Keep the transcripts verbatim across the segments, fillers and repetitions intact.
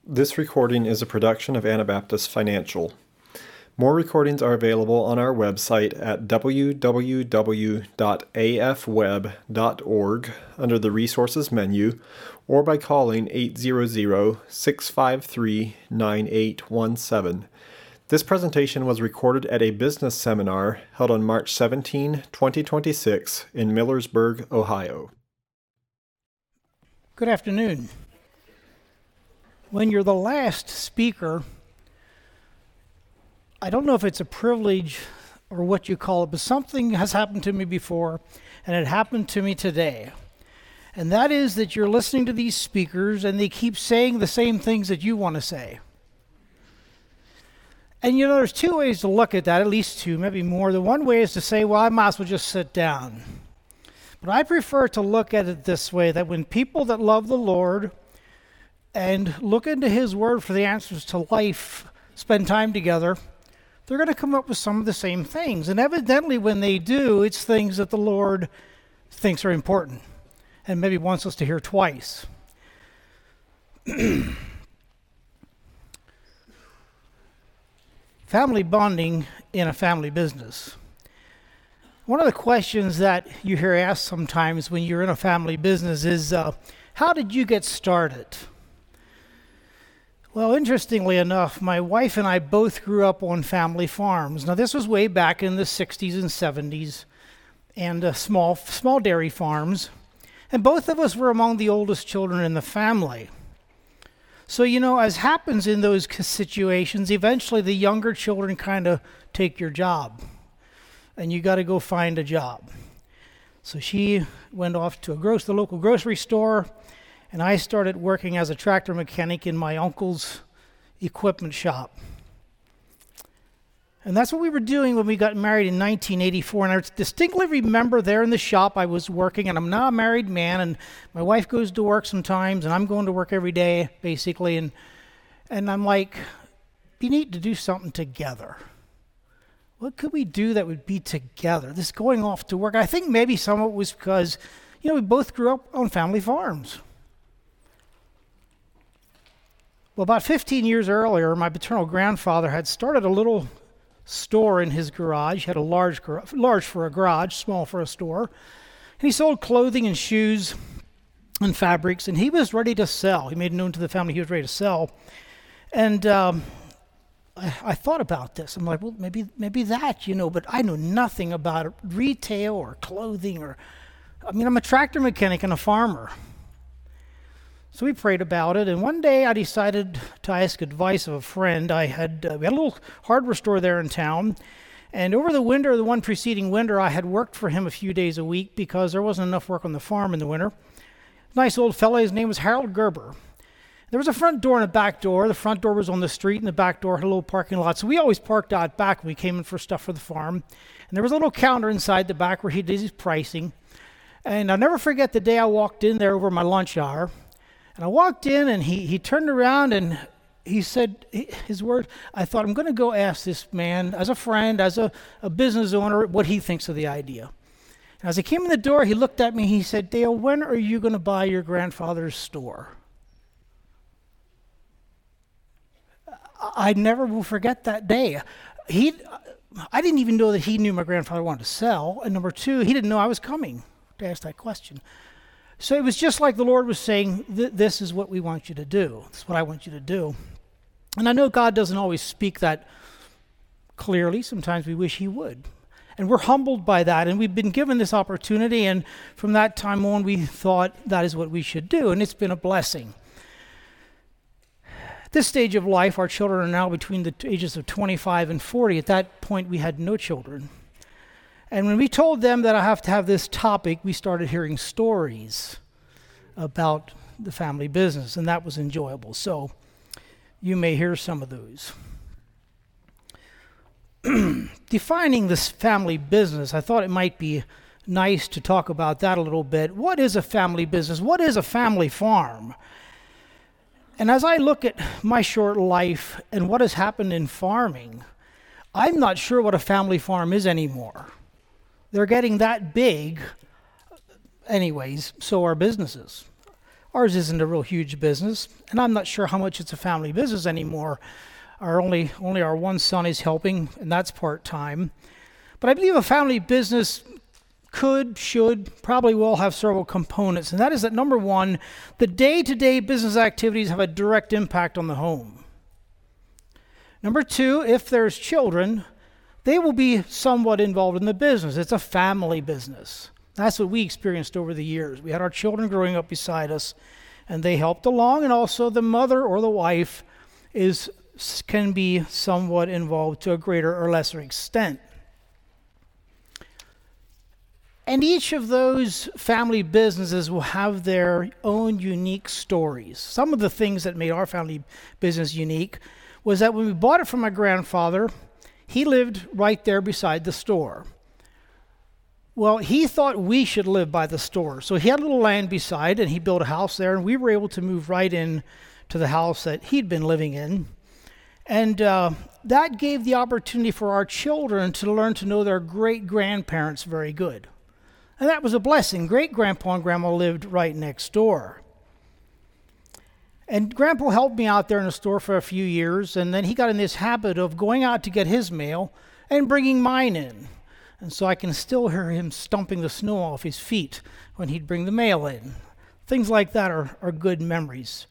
This recording is a production of Anabaptist Financial. More recordings are available on our website at w w w dot a f web dot org under the Resources menu, or by calling eight hundred, six five three, nine eight one seven. This presentation was recorded at a business seminar held on March seventeenth, twenty twenty-six in Millersburg, Ohio. Good afternoon. When you're the last speaker, I don't know if it's a privilege or what you call it, but something has happened to me before, and it happened to me today. And that is that you're listening to these speakers, and they keep saying the same things that you want to say. And you know, there's two ways to look at that, at least two, maybe more. The one way is to say, well, I might as well just sit down. But I prefer to look at it this way, that when people that love the Lord and look into His Word for the answers to life, spend time together, they're going to come up with some of the same things. And evidently when they do, it's things that the Lord thinks are important and maybe wants us to hear twice. Family bonding in a family business. One of the questions that you hear asked sometimes when you're in a family business is, uh, how did you get started? Well, interestingly enough, my wife and I both grew up on family farms. Now, this was way back in the sixties and seventies, and uh, small small dairy farms. And both of us were among the oldest children in the family. So, you know, as happens in those situations, eventually the younger children kind of take your job, and you got to go find a job. So she went off to a gross, the local grocery store, and I started working as a tractor mechanic in my uncle's equipment shop. And that's what we were doing when we got married in nineteen eighty-four. And I distinctly remember there in the shop I was working, and I'm now a married man, and my wife goes to work sometimes, and I'm going to work every day, basically. And and I'm like, we need to do something together. What could we do that would be together? This going off to work. I think maybe some of it was because, you know, we both grew up on family farms. Well, about fifteen years earlier, my paternal grandfather had started a little store in his garage. He had a large, gar- large for a garage, small for a store. And he sold clothing and shoes and fabrics, and he was ready to sell. He made it known to the family he was ready to sell. And um, I, I thought about this. I'm like, well, maybe maybe that, you know, but I know nothing about retail or clothing or, I mean, I'm a tractor mechanic and a farmer. So we prayed about it, and one day I decided to ask advice of a friend. I had uh, we had a little hardware store there in town, and over the winter, the one preceding winter, I had worked for him a few days a week because there wasn't enough work on the farm in the winter. Nice old fellow, his name was Harold Gerber. There was a front door and a back door. The front door was on the street, and the back door had a little parking lot. So we always parked out back when we came in for stuff for the farm. And there was a little counter inside the back where he did his pricing. And I'll never forget the day I walked in there over my lunch hour. And I walked in, and he, he turned around, and he said his word. I thought, I'm going to go ask this man, as a friend, as a, a business owner, what he thinks of the idea. And as I came in the door, he looked at me. He said, Dale, when are you going to buy your grandfather's store? I never will forget that day. He, I didn't even know that he knew my grandfather wanted to sell. And number two, he didn't know I was coming to ask that question. So it was just like the Lord was saying, this is what we want you to do. This is what I want you to do. And I know God doesn't always speak that clearly. Sometimes we wish He would. And we're humbled by that. And we've been given this opportunity. And from that time on, we thought that is what we should do. And it's been a blessing. At this stage of life, our children are now between the ages of twenty-five and forty. At that point, we had no children. And when we told them that I have to have this topic, we started hearing stories about the family business, and that was enjoyable. So you may hear some of those. Defining this family business, I thought it might be nice to talk about that a little bit. What is a family business? What is a family farm? And as I look at my short life and what has happened in farming, I'm not sure what a family farm is anymore. They're getting that big. Anyways, so are businesses. Ours isn't a real huge business, and I'm not sure how much it's a family business anymore. Our only only our one son is helping, and that's part-time. But I believe a family business could, should, probably will have several components, and that is that number one, the day-to-day business activities have a direct impact on the home. Number two, if there's children, they will be somewhat involved in the business. It's a family business. That's what we experienced over the years. We had our children growing up beside us, and they helped along, and also the mother or the wife is can be somewhat involved to a greater or lesser extent. And each of those family businesses will have their own unique stories. Some of the things that made our family business unique was that when we bought it from my grandfather, he lived right there beside the store. Well, he thought we should live by the store. So he had a little land beside, and he built a house there, and we were able to move right in to the house that he'd been living in. And uh, that gave the opportunity for our children to learn to know their great-grandparents very good. And that was a blessing. Great-grandpa and grandma lived right next door. And Grandpa helped me out there in the store for a few years, and then he got in this habit of going out to get his mail and bringing mine in. And so I can still hear him stomping the snow off his feet when he'd bring the mail in. Things like that are, are good memories.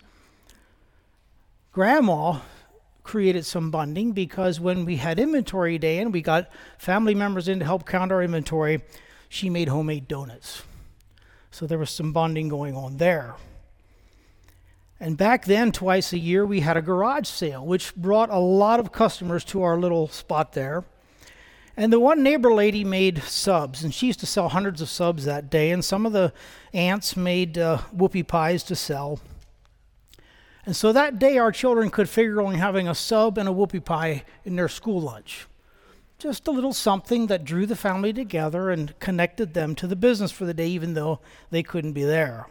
Grandma created some bonding because when we had inventory day and we got family members in to help count our inventory, she made homemade donuts. So there was some bonding going on there. And back then, twice a year, we had a garage sale, which brought a lot of customers to our little spot there. And the one neighbor lady made subs, and she used to sell hundreds of subs that day, and some of the aunts made uh, whoopie pies to sell. And so that day, our children could figure on having a sub and a whoopie pie in their school lunch. Just a little something that drew the family together and connected them to the business for the day, even though they couldn't be there.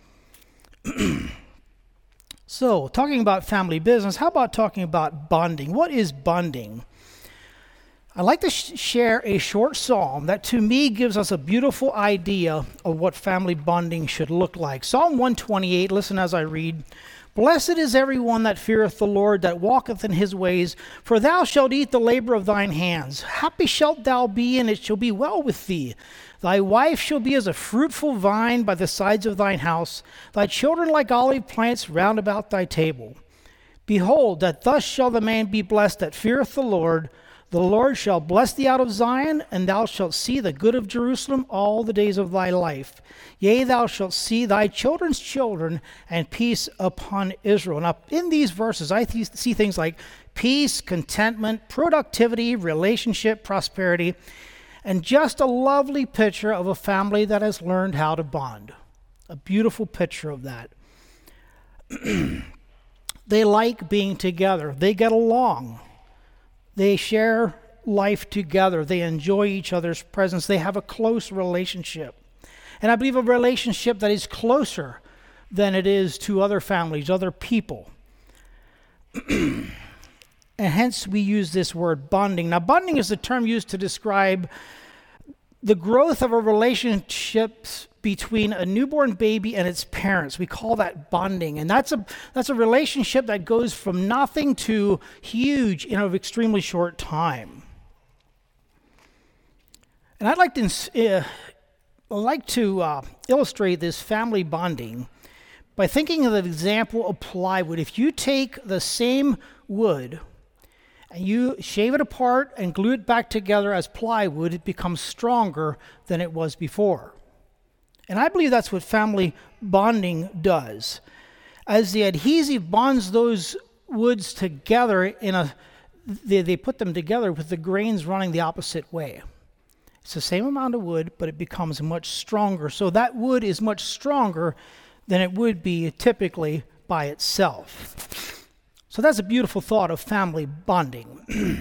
So, talking about family business, how about talking about bonding? What is bonding? I'd like to sh- share a short psalm that to me gives us a beautiful idea of what family bonding should look like. Psalm one twenty-eight, listen as I read. Blessed is everyone that feareth the Lord, that walketh in his ways, for thou shalt eat the labor of thine hands. Happy shalt thou be, and it shall be well with thee. Thy wife shall be as a fruitful vine by the sides of thine house, thy children like olive plants round about thy table. Behold, that thus shall the man be blessed that feareth the Lord. The Lord shall bless thee out of Zion, and thou shalt see the good of Jerusalem all the days of thy life. Yea, thou shalt see thy children's children, and peace upon Israel. Now, in these verses, I th- see things like peace, contentment, productivity, relationship, prosperity, and just a lovely picture of a family that has learned how to bond. A beautiful picture of that. They like being together. They get along. They share life together. They enjoy each other's presence. They have a close relationship. And I believe a relationship that is closer than it is to other families, other people. And hence we use this word bonding. Now, bonding is the term used to describe the growth of a relationship between a newborn baby and its parents. We call that bonding. And that's a that's a relationship that goes from nothing to huge in an extremely short time. And I'd like to uh, I'd like to uh, illustrate this family bonding by thinking of the example of plywood. If you take the same wood and you shave it apart and glue it back together as plywood, it becomes stronger than it was before. And I believe that's what family bonding does. As the adhesive bonds those woods together in a, they, they put them together with the grains running the opposite way. It's the same amount of wood, but it becomes much stronger. So that wood is much stronger than it would be typically by itself. So that's a beautiful thought of family bonding.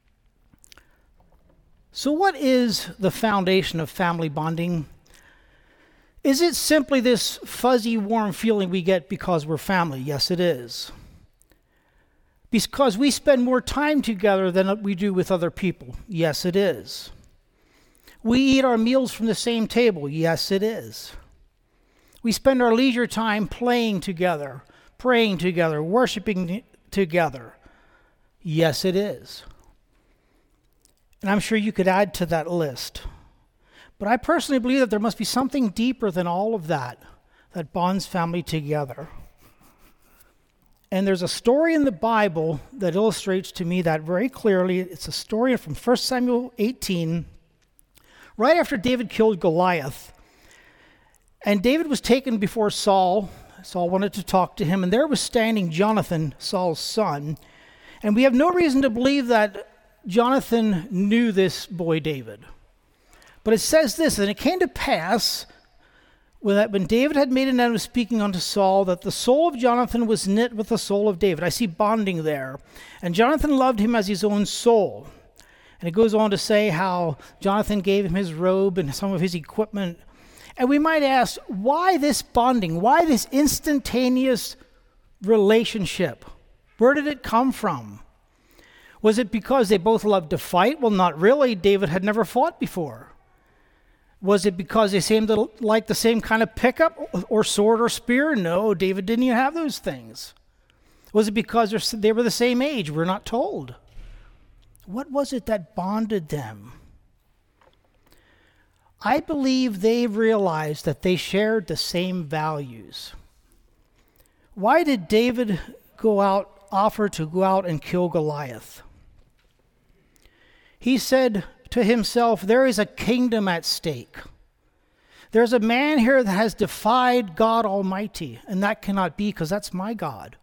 So what is the foundation of family bonding? Is it simply this fuzzy, warm feeling we get because we're family? Yes, it is. Because we spend more time together than we do with other people? Yes, it is. We eat our meals from the same table? Yes, it is. We spend our leisure time playing together, praying together, worshiping together. Yes, it is. And I'm sure you could add to that list. But I personally believe that there must be something deeper than all of that that bonds family together. And there's a story in the Bible that illustrates to me that very clearly. It's a story from First Samuel eighteen, right after David killed Goliath. And David was taken before Saul. Saul wanted to talk to him, and there was standing Jonathan, Saul's son. And we have no reason to believe that Jonathan knew this boy David. But it says this, and it came to pass when David had made an end of speaking unto Saul, that the soul of Jonathan was knit with the soul of David. I see bonding there. And Jonathan loved him as his own soul. And it goes on to say how Jonathan gave him his robe and some of his equipment. And we might ask, why this bonding? Why this instantaneous relationship? Where did it come from? Was it because they both loved to fight? Well, not really. David had never fought before. Was it because they seemed to like the same kind of pickup or sword or spear? No, David didn't even have those things. Was it because they were the same age? We're not told. What was it that bonded them? I believe they realized that they shared the same values. Why did David go out, offer to go out and kill Goliath? He said to himself, there is a kingdom at stake. There's a man here that has defied God Almighty, and that cannot be because that's my God.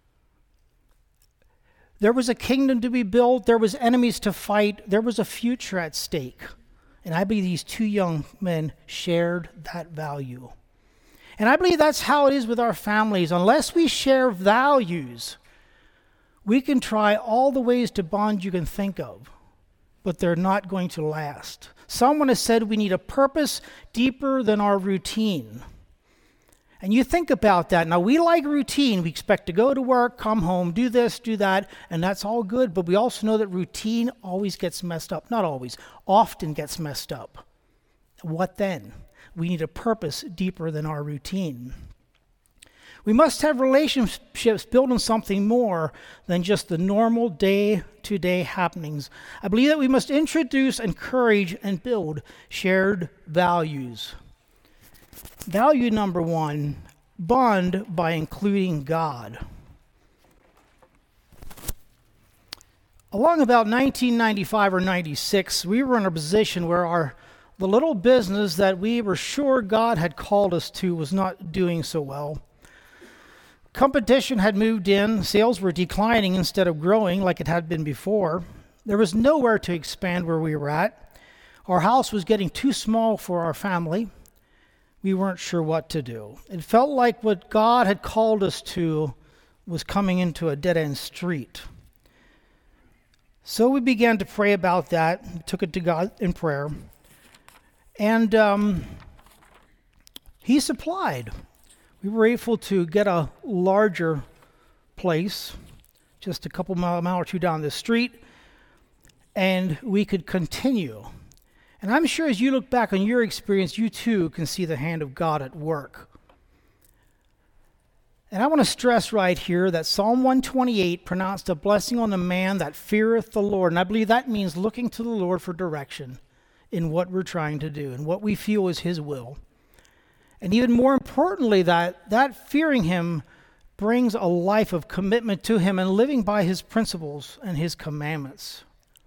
There was a kingdom to be built. There was enemies to fight. There was a future at stake. And I believe these two young men shared that value. And I believe that's how it is with our families. Unless we share values, we can try all the ways to bond you can think of, but they're not going to last. Someone has said we need a purpose deeper than our routine. And you think about that. Now, we like routine. We expect to go to work, come home, do this, do that, and that's all good. But we also know that routine always gets messed up. Not always, often gets messed up. What then? We need a purpose deeper than our routine. We must have relationships built on something more than just the normal day-to-day happenings. I believe that we must introduce, encourage, and build shared values. Value number one, bond by including God. Along about nineteen ninety-five or ninety-six, we were in a position where our the little business that we were sure God had called us to was not doing so well. Competition had moved in, sales were declining instead of growing like it had been before. There was nowhere to expand where we were at. Our house was getting too small for our family. We weren't sure what to do. It felt like what God had called us to was coming into a dead-end street. So we began to pray about that, we took it to God in prayer, and um, He supplied. We were able to get a larger place, just a couple mile, mile or two down the street, and we could continue. And I'm sure as you look back on your experience, you too can see the hand of God at work. And I want to stress right here that Psalm one twenty-eight pronounced a blessing on the man that feareth the Lord. And I believe that means looking to the Lord for direction in what we're trying to do and what we feel is His will. And even more importantly, that, that fearing Him brings a life of commitment to Him and living by His principles and His commandments.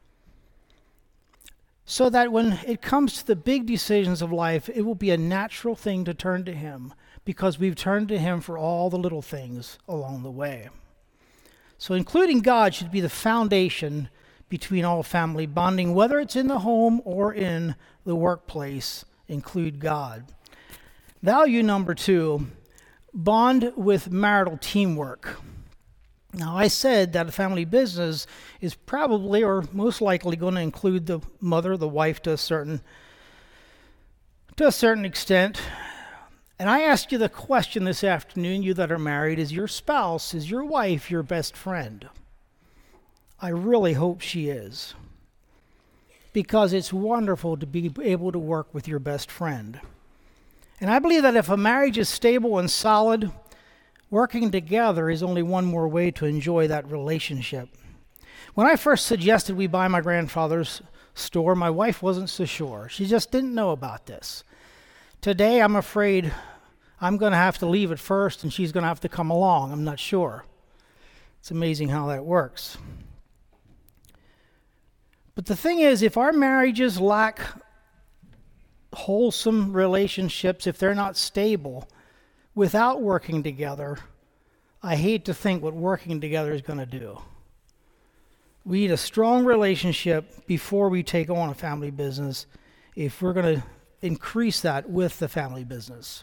So that when it comes to the big decisions of life, it will be a natural thing to turn to Him because we've turned to Him for all the little things along the way. So including God should be the foundation between all family bonding, whether it's in the home or in the workplace, include God. Value number two, bond with marital teamwork. Now, I said that a family business is probably or most likely going to include the mother, the wife to a certain to a certain extent. And I asked you the question this afternoon, you that are married, is your spouse, is your wife your best friend? I really hope she is, because it's wonderful to be able to work with your best friend. And I believe that if a marriage is stable and solid, working together is only one more way to enjoy that relationship. When I first suggested we buy my grandfather's store, my wife wasn't so sure. She just didn't know about this. Today, I'm afraid I'm going to have to leave at first and she's going to have to come along. I'm not sure. It's amazing how that works. But the thing is, if our marriages lack wholesome relationships, if they're not stable, without working together, I hate to think what working together is going to do. We need a strong relationship before we take on a family business if we're going to increase that with the family business.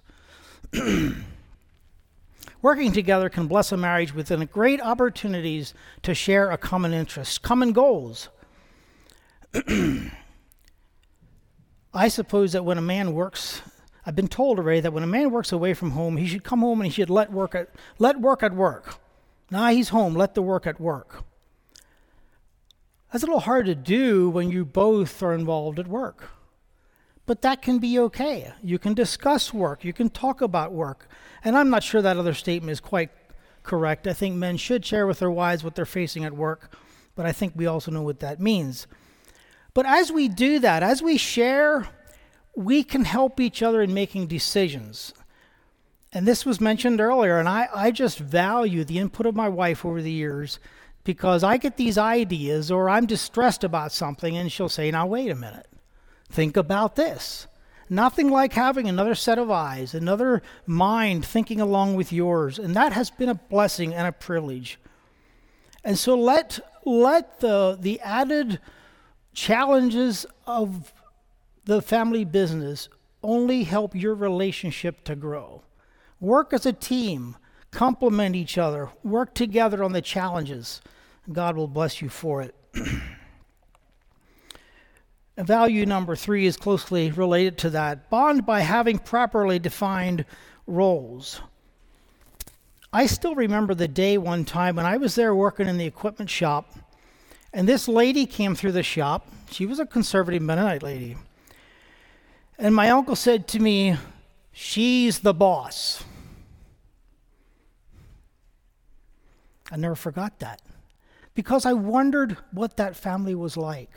Working together can bless a marriage with great opportunities to share a common interest, common goals. I suppose that when a man works, I've been told already that when a man works away from home, he should come home and he should let work at let work at work. Now he's home, let the work at work. That's a little hard to do when you both are involved at work. But that can be okay. You can discuss work. You can talk about work. And I'm not sure that other statement is quite correct. I think men should share with their wives what they're facing at work, but I think we also know what that means. But as we do that, as we share, we can help each other in making decisions. And this was mentioned earlier, and I, I just value the input of my wife over the years because I get these ideas or I'm distressed about something and she'll say, now wait a minute, think about this. Nothing like having another set of eyes, another mind thinking along with yours. And that has been a blessing and a privilege. And so let, let the, the added challenges of the family business only help your relationship to grow. Work as a team, complement each other, work together on the challenges. God will bless you for it. Value number three is closely related to that. Bond by having properly defined roles. I still remember the day one time when I was there working in the equipment shop, and this lady came through the shop. She was a conservative Mennonite lady. And my uncle said to me, she's the boss. I never forgot that because I wondered what that family was like.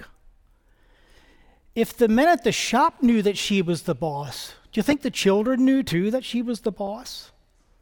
If the men at the shop knew that she was the boss, do you think the children knew too that she was the boss?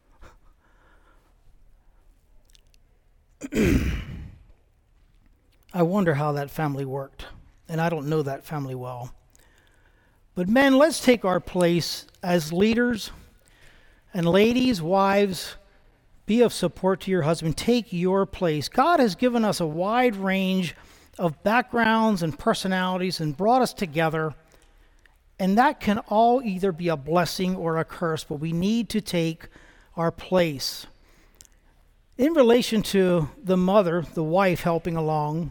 I wonder how that family worked, and I don't know that family well. But men, let's take our place as leaders, and ladies, wives, be of support to your husband. Take your place. God has given us a wide range of backgrounds and personalities and brought us together, and that can all either be a blessing or a curse, but we need to take our place. In relation to the mother, the wife helping along,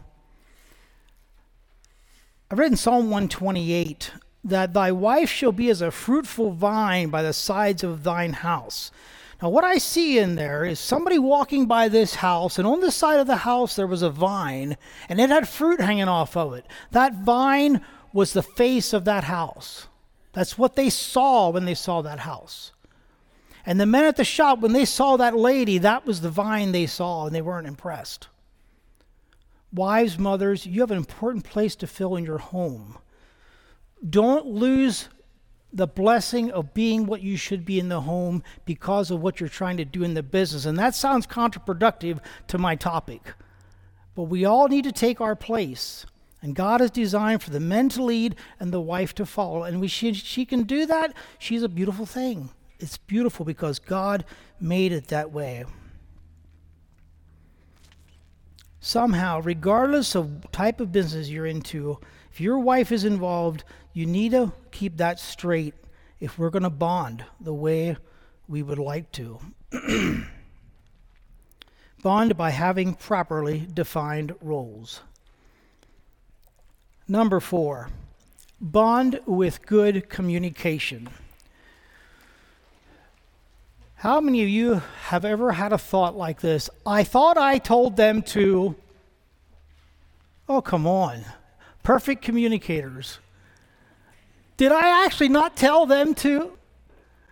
I've read in Psalm one twenty-eight that thy wife shall be as a fruitful vine by the sides of thine house. Now what I see in there is somebody walking by this house, and on the side of the house there was a vine, and it had fruit hanging off of it. That vine was the face of that house. That's what they saw when they saw that house. And the men at the shop, when they saw that lady, that was the vine they saw, and they weren't impressed. Wives, mothers, you have an important place to fill in your home. Don't lose the blessing of being what you should be in the home because of what you're trying to do in the business. And that sounds counterproductive to my topic. But we all need to take our place. And God has designed for the men to lead and the wife to follow. And we she, she can do that. She's a beautiful thing. It's beautiful because God made it that way. Somehow, regardless of type of business you're into, if your wife is involved, you need to keep that straight if we're going to bond the way we would like to. Bond by having properly defined roles. Number four, bond with good communication. How many of you have ever had a thought like this? I thought I told them to. Oh, come on. Perfect communicators. Did I actually not tell them to?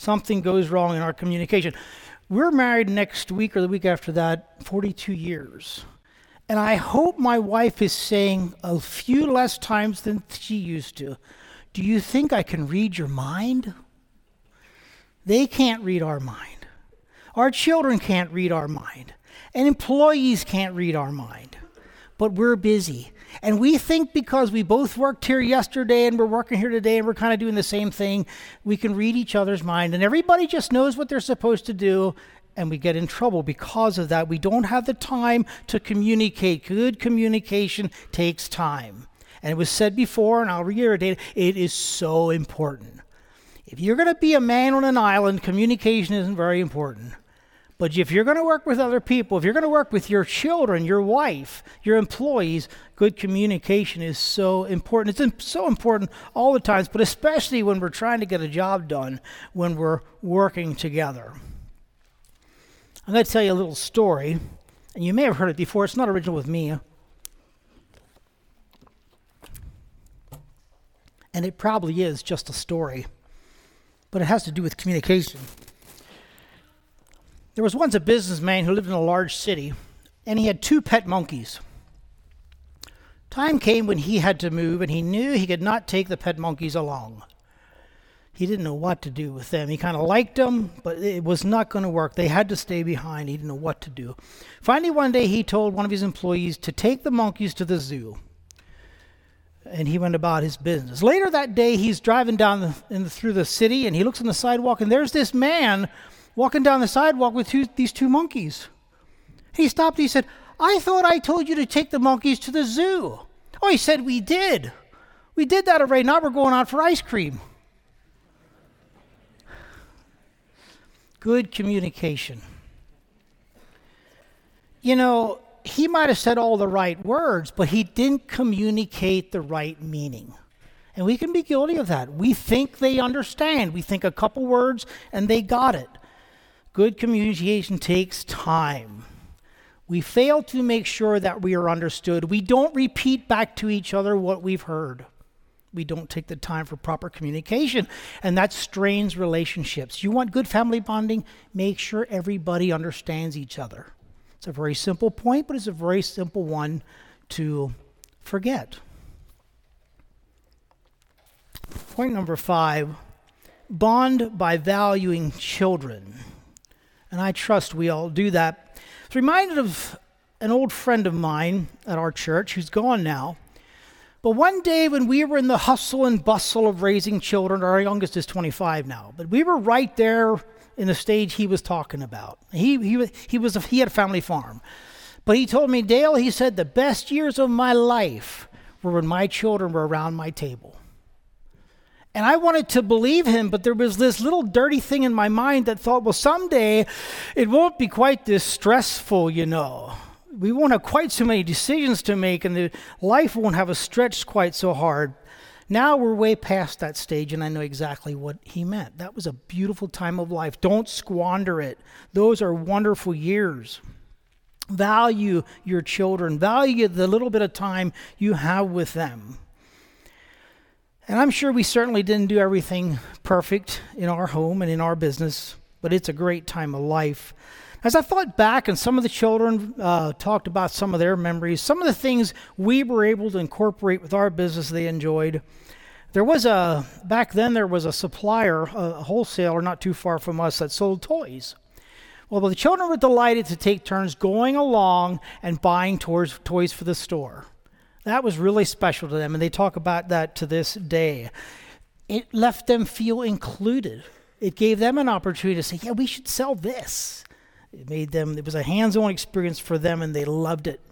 something goes wrong in our communication. We're married next week or the week after that, forty-two years. And I hope my wife is saying a few less times than she used to, do you think I can read your mind? They can't read our mind. Our children can't read our mind. And employees can't read our mind. But we're busy. And we think because we both worked here yesterday and we're working here today and we're kind of doing the same thing, we can read each other's mind. And everybody just knows what they're supposed to do, and we get in trouble because of that. We don't have the time to communicate. Good communication takes time. And it was said before, and I'll reiterate, it is so important. If you're going to be a man on an island, communication isn't very important. But if you're going to work with other people, if you're going to work with your children, your wife, your employees, good communication is so important. It's so important all the times, but especially when we're trying to get a job done, when we're working together. I'm going to tell you a little story, and you may have heard it before. It's not original with me. And it probably is just a story, but it has to do with communication. There was once a businessman who lived in a large city, and he had two pet monkeys. Time came when he had to move, and he knew he could not take the pet monkeys along. He didn't know what to do with them. He kind of liked them, but it was not going to work. They had to stay behind. He didn't know what to do. Finally, one day, he told one of his employees to take the monkeys to the zoo. And he went about his business. Later that day, he's driving down the, in the, through the city, and he looks on the sidewalk, and there's this man walking down the sidewalk with two, these two monkeys. He stopped. He said, I thought I told you to take the monkeys to the zoo. Oh, he said, we did. We did that already. Now we're going out for ice cream. Good communication. You know, he might have said all the right words, but he didn't communicate the right meaning. And we can be guilty of that. We think they understand. We think a couple words and they got it. Good communication takes time. We fail to make sure that we are understood. We don't repeat back to each other what we've heard. We don't take the time for proper communication, and that strains relationships. You want good family bonding? Make sure everybody understands each other. It's a very simple point, but it's a very simple one to forget. Point number five, bond by valuing children. And I trust we all do that. I was reminded of an old friend of mine at our church who's gone now. But one day when we were in the hustle and bustle of raising children, our youngest is twenty-five now, but we were right there in the stage he was talking about. He he he was a, he had a family farm. But he told me, Dale, he said, the best years of my life were when my children were around my table. And I wanted to believe him, but there was this little dirty thing in my mind that thought, well, someday it won't be quite this stressful, you know. We won't have quite so many decisions to make, and the life won't have us stretched quite so hard. Now we're way past that stage, and I know exactly what he meant. That was a beautiful time of life. Don't squander it. Those are wonderful years. Value your children. Value the little bit of time you have with them. And I'm sure we certainly didn't do everything perfect in our home and in our business, but it's a great time of life. As I thought back, and some of the children uh, talked about some of their memories, some of the things we were able to incorporate with our business they enjoyed. There was a, back then there was a supplier, a wholesaler not too far from us that sold toys. Well, the children were delighted to take turns going along and buying toys, toys for the store. That was really special to them, and they talk about that to this day. It left them feel included. It gave them an opportunity to say, yeah, we should sell this. It made them, it was a hands-on experience for them, and they loved it.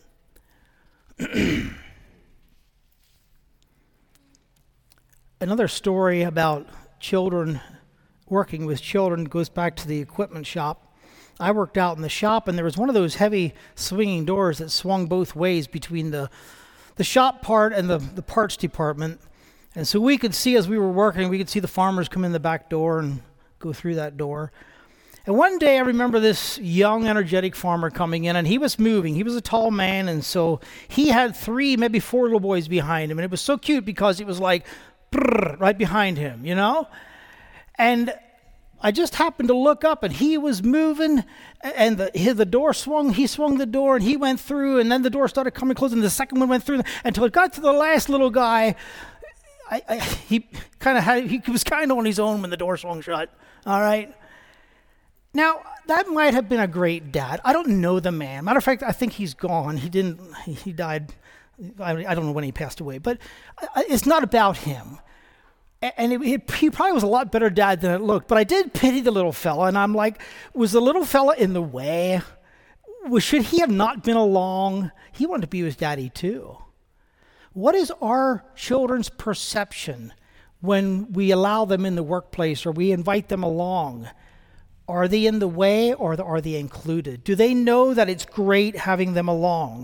Another story about children, working with children, goes back to the equipment shop. I worked out in the shop, and there was one of those heavy swinging doors that swung both ways between the the shop part and the, the parts department. And so we could see as we were working, we could see the farmers come in the back door and go through that door. And one day I remember this young, energetic farmer coming in, and he was moving. He was a tall man, and so he had three, maybe four little boys behind him. And it was so cute because it was like, brrr, right behind him, you know? And I just happened to look up, and he was moving, and the his, the door swung. He swung the door, and he went through, and then the door started coming close, and the second one went through until it got to the last little guy. I, I, he kind of had he was kind of on his own when the door swung shut. All right. Now that might have been a great dad. I don't know the man. Matter of fact, I think he's gone. He didn't. He, he died. I, I don't know when he passed away, but it's not about him. And it, it, he probably was a lot better dad than it looked. But I did pity the little fella, and I'm like, was the little fella in the way? Was, should he have not been along? He wanted to be with daddy too. What is our children's perception when we allow them in the workplace or we invite them along? Are they in the way or are they included? Do they know that it's great having them along?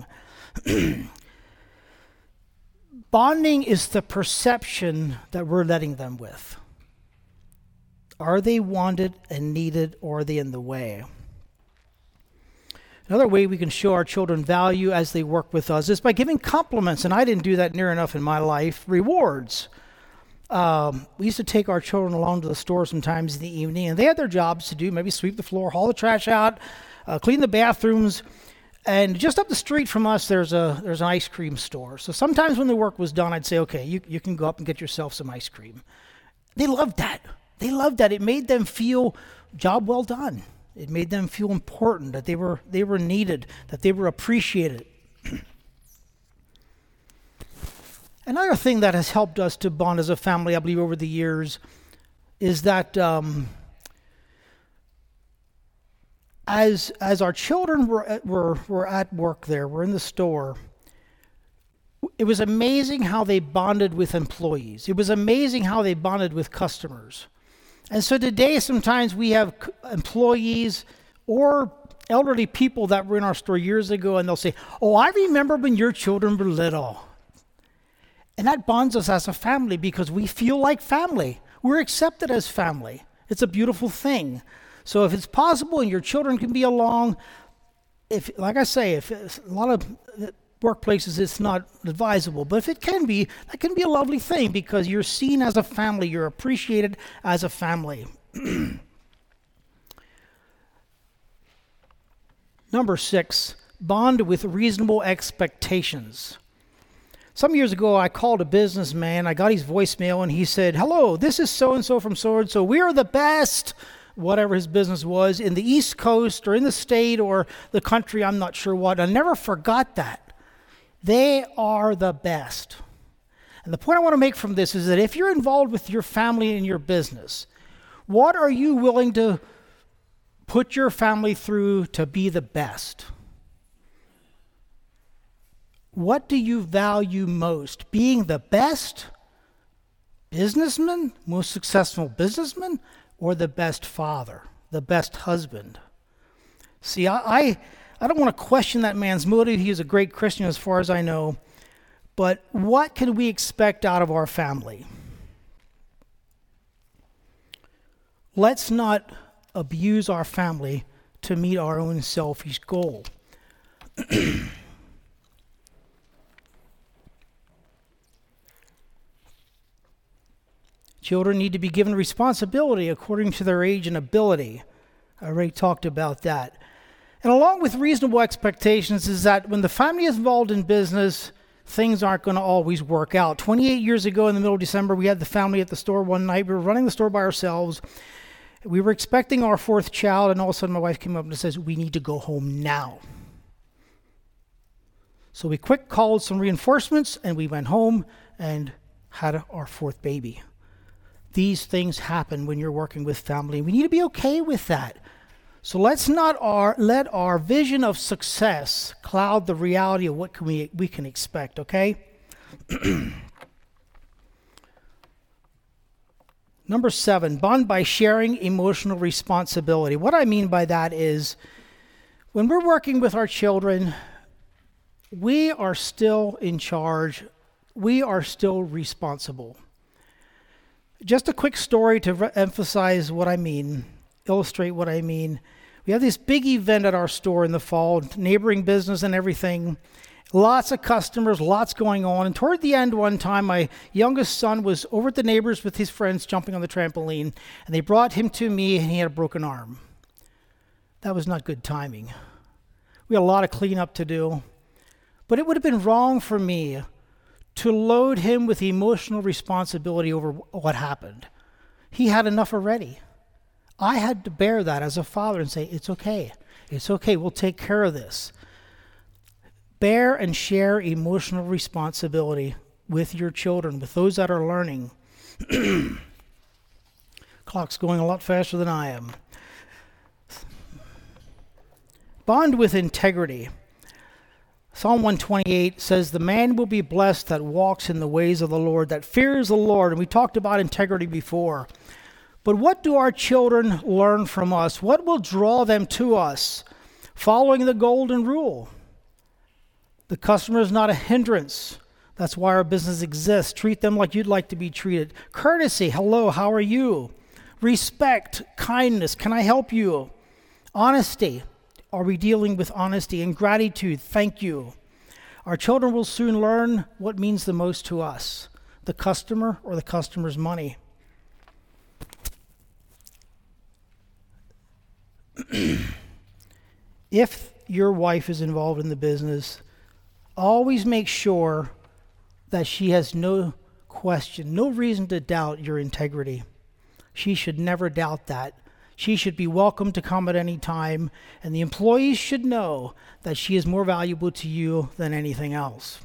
Bonding is the perception that we're letting them with. Are they wanted and needed, or are they in the way? Another way we can show our children value as they work with us is by giving compliments, and I didn't do that near enough in my life. Rewards. Um, we used to take our children along to the store sometimes in the evening, and they had their jobs to do, maybe sweep the floor, haul the trash out, uh, clean the bathrooms. And just up the street from us, there's a there's an ice cream store. So sometimes when the work was done, I'd say, okay, you, you can go up and get yourself some ice cream. They loved that. They loved that. It made them feel job well done. It made them feel important, that they were they were needed, that they were appreciated. Another thing that has helped us to bond as a family, I believe, over the years, is that um, As as our children were at, were were at work there, were in the store, it was amazing how they bonded with employees. It was amazing how they bonded with customers. And so today, sometimes we have employees or elderly people that were in our store years ago, and they'll say, "Oh, I remember when your children were little." And that bonds us as a family because we feel like family. We're accepted as family. It's a beautiful thing. So if it's possible and your children can be along, if, like I say, if it's, a lot of workplaces it's not advisable, but if it can be, that can be a lovely thing because you're seen as a family, you're appreciated as a family. Number six, bond with reasonable expectations. Some years ago, I called a businessman. I got his voicemail, and he said, "Hello, this is so-and-so from so-and-so. We are the best," whatever his business was, in the East Coast or in the state or the country, I'm not sure what. I never forgot that. They are the best. And the point I want to make from this is that if you're involved with your family and your business, what are you willing to put your family through to be the best? What do you value most? Being the best businessman, most successful businessman, or the best father, the best husband? See, I, I, I don't want to question that man's motive. He is a great Christian as far as I know. But what can we expect out of our family? Let's not abuse our family to meet our own selfish goal. Children need to be given responsibility according to their age and ability. I already talked about that. And along with reasonable expectations is that when the family is involved in business, things aren't going to always work out. twenty-eight years ago in the middle of December, we had the family at the store one night. We were running the store by ourselves. We were expecting our fourth child, and all of a sudden my wife came up and says, "We need to go home now." So we quick called some reinforcements, and we went home and had our fourth baby. These things happen when you're working with family. We need to be okay with that. So let's not our, let our vision of success cloud the reality of what can we, we can expect, okay? Number seven, bond by sharing emotional responsibility. What I mean by that is when we're working with our children, we are still in charge. We are still responsible. Just a quick story to re- emphasize what I mean, illustrate what I mean. We have this big event at our store in the fall, neighboring business and everything, Lots of customers, lots going on. And toward the end one time, my youngest son was over at the neighbors with his friends jumping on the trampoline, and they brought him to me, and he had a broken arm. That was not good timing. We had a lot of cleanup to do. But it would have been wrong for me to load him with emotional responsibility over what happened. He had enough already. I had to bear that as a father and say, it's okay. It's okay. We'll take care of this. Bear and share emotional responsibility with your children, with those that are learning. Clock's going a lot faster than I am. Bond with integrity. Psalm one twenty-eight says, the man will be blessed that walks in the ways of the Lord, that fears the Lord. And we talked about integrity before. But what do our children learn from us? What will draw them to us? Following the golden rule. The customer is not a hindrance. That's why our business exists. Treat them like you'd like to be treated. Courtesy, hello, how are you? Respect, kindness, can I help you? Honesty, are we dealing with honesty? And gratitude, thank you. Our children will soon learn what means the most to us, the customer or the customer's money. If your wife is involved in the business, always make sure that she has no question, no reason to doubt your integrity. She should never doubt that. She should be welcome to come at any time, and the employees should know that she is more valuable to you than anything else.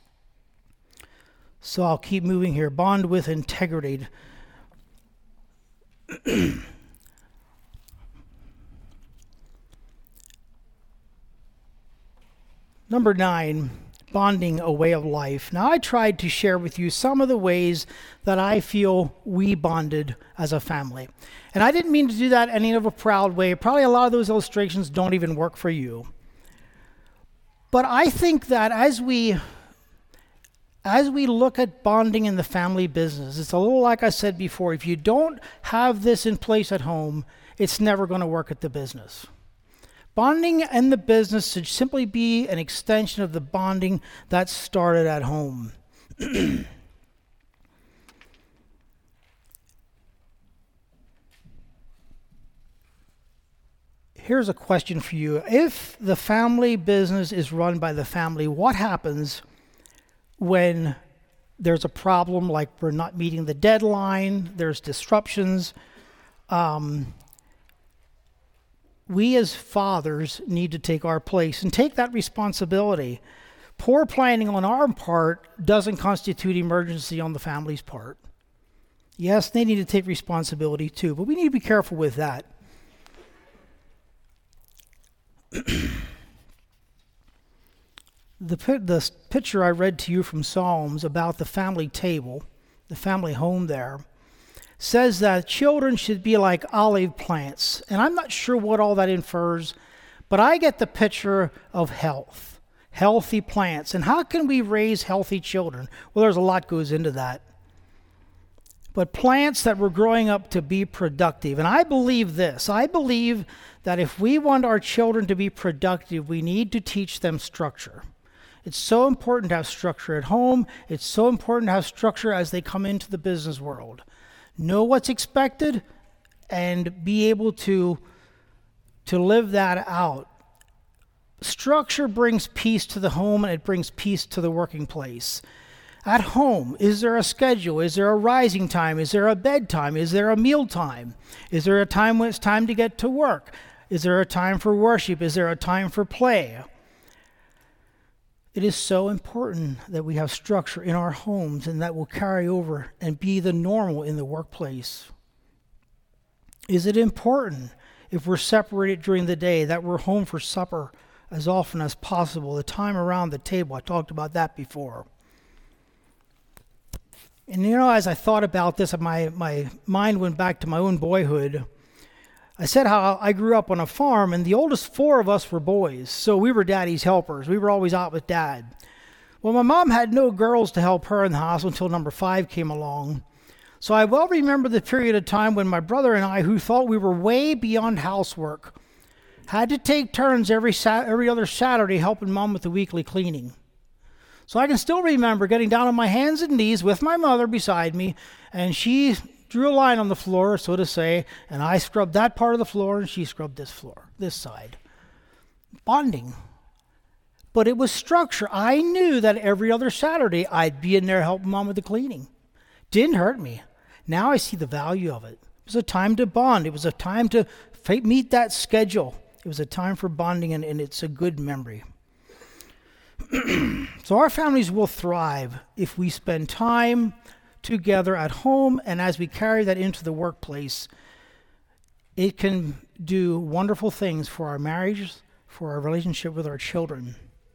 So I'll keep moving here. Bond with integrity. Number nine, bonding a way of life. Now, I tried to share with you some of the ways that I feel we bonded as a family. And I didn't mean to do that in any of a proud way. Probably a lot of those illustrations don't even work for you. But I think that as we, as we look at bonding in the family business, it's a little like I said before, if you don't have this in place at home, it's never going to work at the business. Bonding in the business should simply be an extension of the bonding that started at home. Here's a question for you. If the family business is run by the family, what happens when there's a problem like we're not meeting the deadline, there's disruptions? Um, We as fathers need to take our place and take that responsibility. Poor planning on our part doesn't constitute emergency on the family's part. Yes, they need to take responsibility too, but we need to be careful with that. the, the picture I read to you from Psalms about the family table, the family home there, says that children should be like olive plants. And I'm not sure what all that infers, but I get the picture of health, healthy plants. And how can we raise healthy children? Well, there's a lot goes into that. But plants that were growing up to be productive. And I believe this. I believe that if we want our children to be productive, we need to teach them structure. It's so important to have structure at home. It's so important to have structure as they come into the business world. Know what's expected and be able to, to live that out. Structure brings peace to the home and it brings peace to the working place. At home, is there a schedule? Is there a rising time? Is there a bedtime? Is there a meal time? Is there a time when it's time to get to work? Is there a time for worship? Is there a time for play? It is so important that we have structure in our homes, and that will carry over and be the normal in the workplace. Is it important, if we're separated during the day, that we're home for supper as often as possible, the time around the table? I talked about that before. And you know, as I thought about this, my, my mind went back to my own boyhood. I said how I grew up on a farm, and the oldest four of us were boys, so we were daddy's helpers. We were always out with dad. Well, my mom had no girls to help her in the house until number five came along. So I well remember the period of time when my brother and I, who thought we were way beyond housework, had to take turns every sa- every other Saturday helping mom with the weekly cleaning. So I can still remember getting down on my hands and knees with my mother beside me, and she drew a line on the floor, so to say, and I scrubbed that part of the floor, and she scrubbed this floor, this side. Bonding. But it was structure. I knew that every other Saturday I'd be in there helping Mom with the cleaning. Didn't hurt me. Now I see the value of it. It was a time to bond. It was a time to meet that schedule. It was a time for bonding, and, and it's a good memory. So our families will thrive if we spend time together at home, and as we carry that into the workplace, it can do wonderful things for our marriages, for our relationship with our children.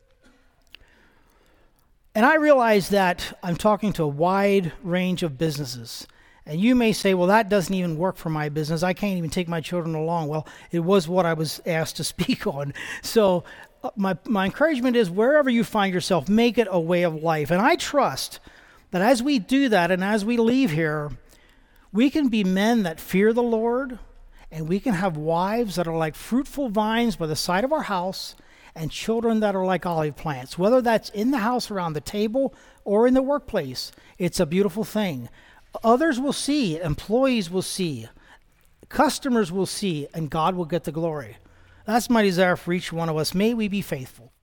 And I realize that I'm talking to a wide range of businesses. And you may say, well, that doesn't even work for my business. I can't even take my children along. Well, it was what I was asked to speak on. So uh, my, my encouragement is wherever you find yourself, make it a way of life. And I trust that as we do that and as we leave here, we can be men that fear the Lord, and we can have wives that are like fruitful vines by the side of our house, and children that are like olive plants. Whether that's in the house around the table or in the workplace, it's a beautiful thing. Others will see, employees will see, customers will see, and God will get the glory. That's my desire for each one of us. May we be faithful.